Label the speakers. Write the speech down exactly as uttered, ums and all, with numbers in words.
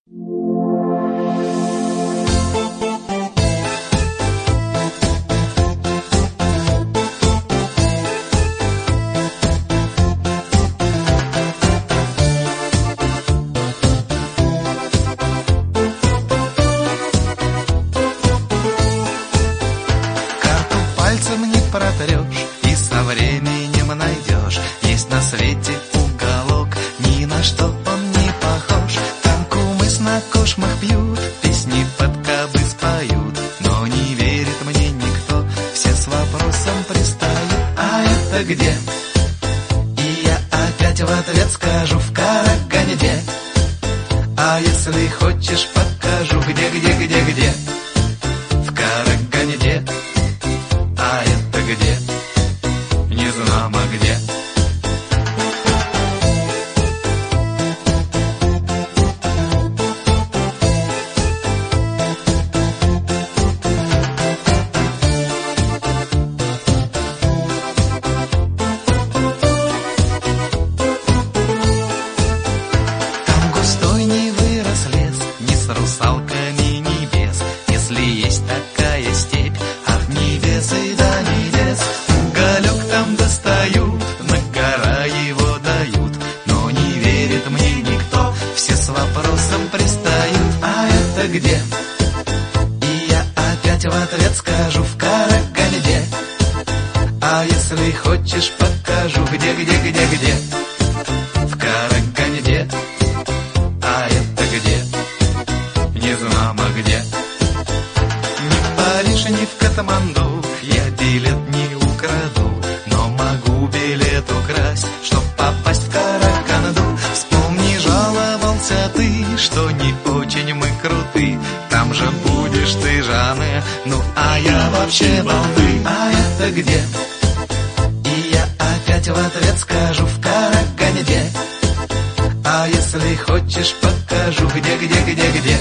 Speaker 1: Пальцем не протрешь и со временем найдешь. Есть на свете уголок, ни на что он не похож. Там кумыс на кошмах пьют, песни под кабыс поют. Но не верит мне никто, все с вопросом пристают: а это где? И я опять в ответ скажу: в Караганде. А если хочешь, покажу, где, где, где, где. В Караганде. А это где? Не знамо где. Там густой не вырос лес, ни с русалками, ни без. Если есть такая степь, ах, не без и да не без. Уголек там достают, на гора его дают. Но не верит мне никто, все с вопросом пристают: а это где? И я опять в ответ скажу: в Караганде. А если хочешь, покажу, где, где, где, где. В Караганде. А это где? Не знамо где. Ни в Париж, ни в Катманду я билет не украду, но могу билет украсть, чтоб попасть в Караганду. Вспомни, жаловался ты, что не очень мы круты. Там же будешь ты, Жанна, ну а я вообще балды. А это где? И я опять в ответ скажу: в Караганде. А если хочешь, покажу, где, где, где, где.